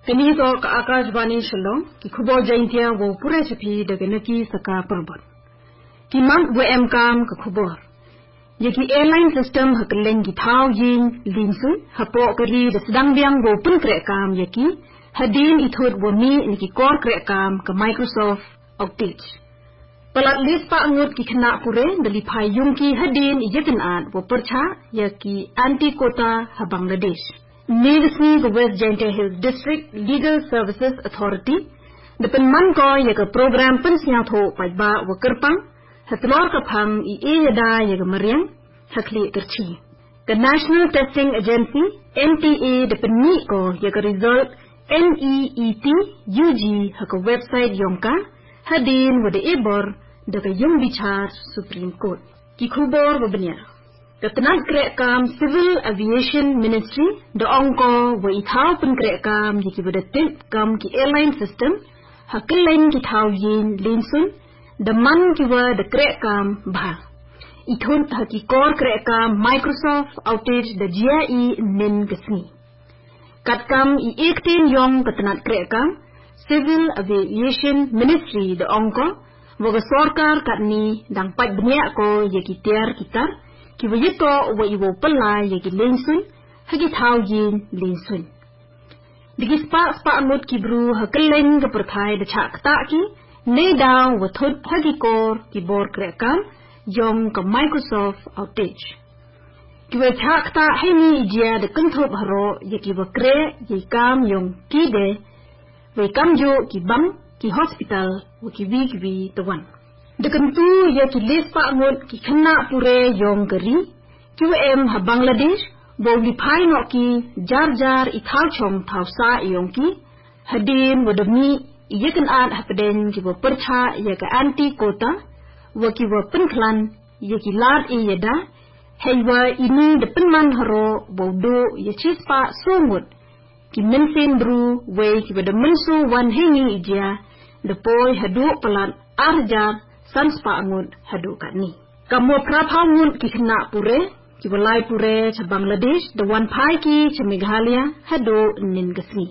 Kini ko ka Akashvani Shalom, ki kubo jaintia wo pure chapi daga naki saka perbon. Ki man WM kam ka kubor. Yaki airline system hakaleng ki thao yin linsun, hapo kari da sedang biang wo pun krek kam yaki, hadin ithut wo mi niki kor krek kam ka Microsoft outage. Palat list pa angut ki kena pure dali pai yung ki hadin ijetin ad wo percha yaki anti kota ha Bangladesh. Needsi the West Jaintia Hills District Legal Services Authority depan man ko yaga program pensnya tho pajba wa kerpang hatlor ka phang I yada yaga mariang hakli terchi the National Testing Agency NTA depan ni ko yaga result NEET UG haka website yongka hadin wada ebor daga yung bichar Supreme Court ki khubor wa benya Ketenat kerekam Civil Aviation Ministry da ongko wa ithau pen kerekam yiki bedatit kam ki airline system hakelain ki thau yin linsun da man ki wa da kerekam bah ithun haki kor kerekam Microsoft outage da GIE nin kesni katkam I ektin yong ketenat kerekam Civil Aviation Ministry da ongko wa sorkar katni dang pat benya ko yiki tiar kitar ki wajito wa iwo pelai yaki linsun hagi thau yin linsun digi spa amut ki bru hakeleng ke perthai da chak ta ki ne daw wa thut hagi kor ki bor krekam yong ka Microsoft outage ki wa chak ta hini ijia da kunthop haro yaki wa kre yikam yong ki de wa kam jo ki bang ki hospital wa ki wi tawan Dekan tu ya ki list pa ngot ki kena pure yong geri QM ha Bangladesh bo li pai no ki jar I thau chong thau sa yong ki hadin wadami yekan ad hapden ki bo percha ya ka anti kota wa ki bo penklan ya ki lat yada heiwa ini de penman haro bo do ya chispa songut ki mensin bru we ki bo de mensu wan hengi ija de poi hadu pelat arjar Sanspa angut hadu katni. Kamu prapha ngut ki kena pure, ki walai pure cha Bangladesh, the one pai ki cha Meghalaya hadu nin gasni.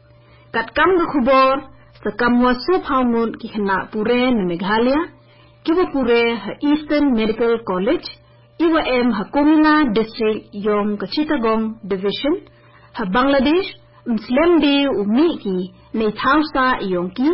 Kat kam ga khubor, sa kamwa supha ngut ki kena pure na Meghalaya, ki wa pure ha Eastern Medical College, iwa ha Kumla District yong ka Chittagong Division, ha Bangladesh, mslemdi umi ki na ithausa yong ki,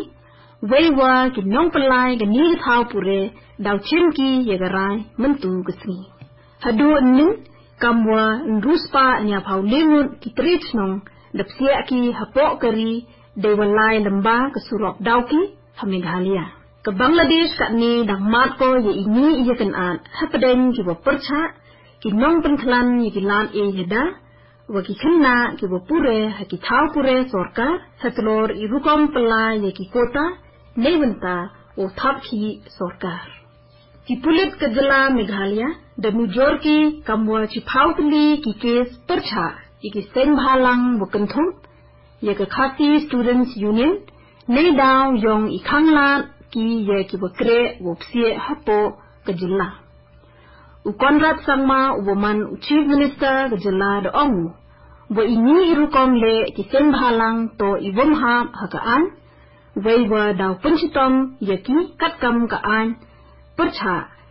Wewa ki nong pelai ki ni thau pure daw chim ki yagarai mentu kesni. Hadu nin kamwa nruspa nya phau lengut ki trichnong dapsia ki hapok kari dewalai lamba ke surok daw ki ha Meghalaya. Ke Bangladesh kat ni dang mat ko ye ini iyakan at hapadeng ki wa percha ki nong penklan ye ki lan yada wa ki khenna ki wa pure ha ki thau pure sorkar hatlor irukom pelai ye ki kota Neventa o thapki sorkar. Ki pulit ke jela Meghalaya da mujor ki kamwa chi phautli ki kes percha ki sen bhalang bukanthum ye ka Khasi Students Union ne daw yong ikhangla ki ye ki bakre wopsie hapo ke jela. U Conrad Sangma woman Chief Minister ke jela da ongu bo ini irukom le ki sen bhalang to iwom ha hakaan Weiwa daw punchitom yaki katkam kaan percha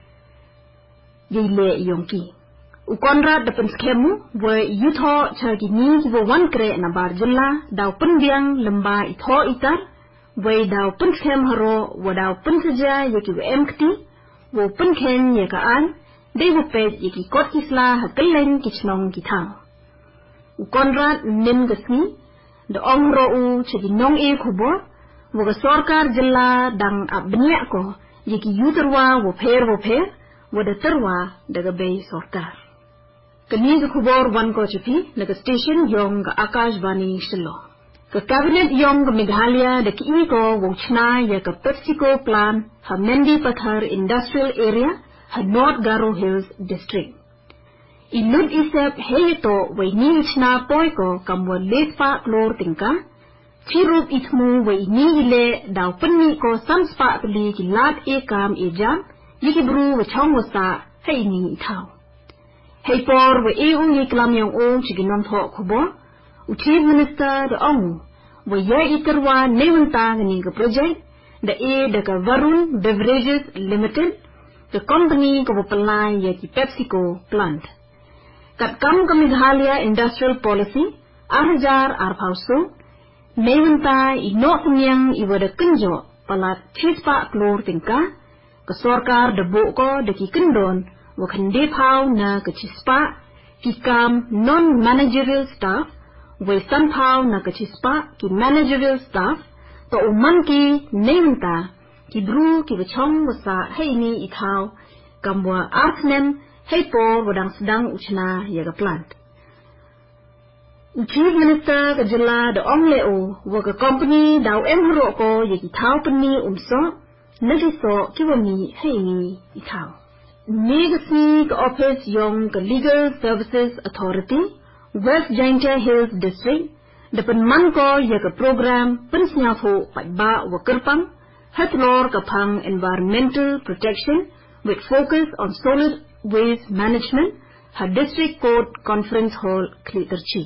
yile yongki. U Conrad da punskemu wa yutho chagi ni wo wan kre na barjilla daw punbiang lemba itho itar wei daw punskem haro wa daw punsaja yaki wa emkti wo punkhen yakaan de wo pet yaki kot kisla hakeleng kichnong kitang. U Conrad nin gasni da ongro u chagi nong e khubo Waga sorkar jilla dang abniya ko yiki yutarwa wo pher wada tarwa daga bay sorkar. Kani ga khubor wan ko chapi naga station yong ga Akashvani Shillong. Ka cabinet yong ga Meghalaya da ki ko wo chna ya ka PepsiCo plant ha Mendi Pathar Industrial Area ha North Garo Hills District. Ilud isep heyeto way ni chna poi ko kamwa lespa klor tingka Chirup itmu wa ini ile daw penni ko sanspa peli ki lat ekam ejam yiki bru wa chong wasa hay ni itaw. Hay por wa eung yiklam yang o chiginong tho kubo u Chief Minister da ongu waya iterwa nevanta gani ke project the A the Varun Beverages Limited the company ke pelai ya ki PepsiCo plant kat kam ke Meghalaya Industrial Policy arjar arpauso nevanta inok nyang iwada kenjo palat chispa klor tingka ke sorkar de boko de ki kendon wakande pau na ke chispa ki kam non managerial staff we somehow na ke chispa ki managerial staff to uman ki nevanta ki bru ki bechong wasa hei ni ithau kamwa artnem hei por wadang sedang uchna yaga plant Chief Minister ke jela de ongleo wa ke company daw emhro ko yaki thau pani umso nagiso kiwami hei ni ithau Negasi ke office yong ke Legal Services Authority West Jaintia Hills District depan manko ya ke program pensnyafu patba wa kerpang hatlor ke pang environmental protection with focus on solid waste management her district court conference hall Kliterchi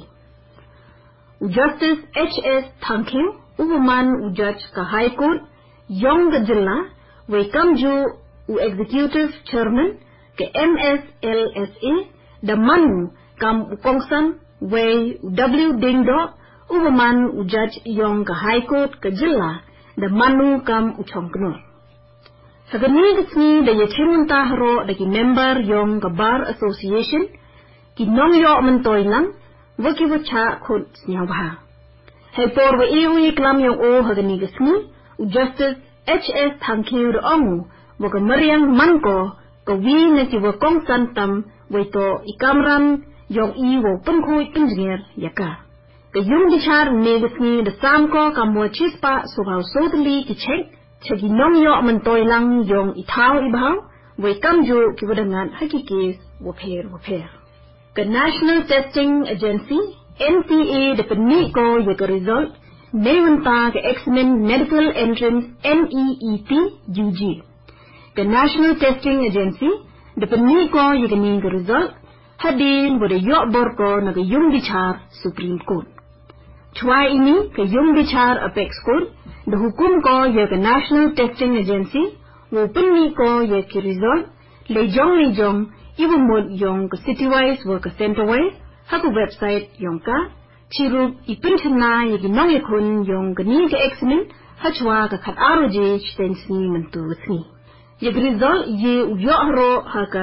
Justice H.S. Thankin uman judge ke High Court yong ke jela we kamju executive chairman ke MSLSA the manu kam ukongsan we W Dingdo uman judge yong ke High Court ke jela the manu kam uchongkno sagani gisni the yachirunta haro the ki member yong ke bar association ki nong yo mentoilang waki wacha khut snyawa hay por we iwi klam yong o hagani gisni Justice H.S. Thankin ongu waka Mariang Manko ka wi na ti wa kong santam waito ikamran yong i wo pengkhui engineer yaka ka yung dichar negasni the samko kamwa chispa subhaw sotli ki chek chagi nong yo mantoy lang yong ithau ibhaw way kamju ki wadangan hakikis wapher ka National Testing Agency NTA the peniko yaka result nevanta ka Examen Medical Entrance NEET UG The National Testing Agency the peniko yagani the result hadin wada yok borko na ka yung dichar Supreme Court Chua ini ka yung dichar Apex Court the hukum ko yaga National Testing Agency wo peniko yaki result lejong iwamod yung ka citywise wo ka centerwise haku website yung ka chirub ipinchana yagi nong yakun yung gani ka examen hachwa ka khat aroje chitensni mantuwasni Yag result ye uyohro haka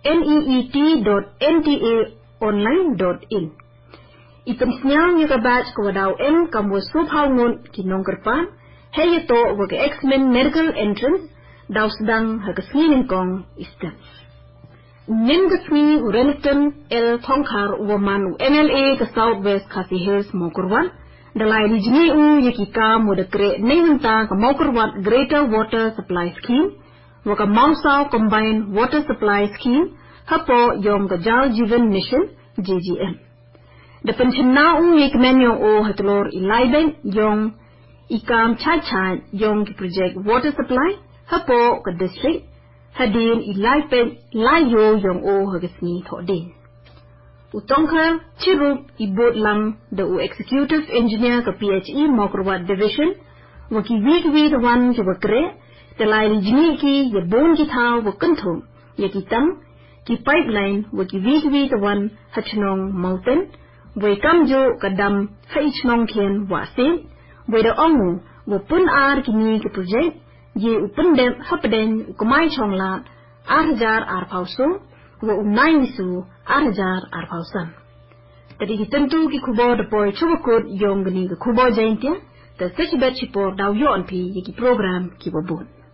neet.nta.online.in. Ipensnyang yaga batch ko wadaw kamwa subhaw ngon kinong kerpan heyato waga Examen Medical Entrance daw sedang haka skinin kong istem. Ningasni Renton L. Tongkar waman MLA ka Southwest Khasi Hills Mokurwan dalay lijni yakika modakre neventa ka Mokurwan Greater Water Supply Scheme waka Mausau Combined Water Supply Scheme hapo yong ka Jal Jeevan Mission JGM. Depan chenau yikmen yong o hatlor ilaiben yong ikam chai yong ki project water supply hapo ka district hadin ilaiben layo yong o hagasni thodin. Utongkar chirub ibot lang the executive engineer ka PHE Mokurwat Division waki week wan ki wakre Talay lijni ki yabon ki thao wakanthum yakitang ki pipeline waki wiki wan hachnong mountain way kamjo kadam haichnong kien wasin way da ongu wapun ar kini ki project ye upundem hapden ukumay chongla arjar arpauso wa unay nisu arjar arpausan tadi tentu ki kubo da boy chubakot yong gani ki kubo jaintia ta sechibet chipor daw yon pi yaki program ki wabun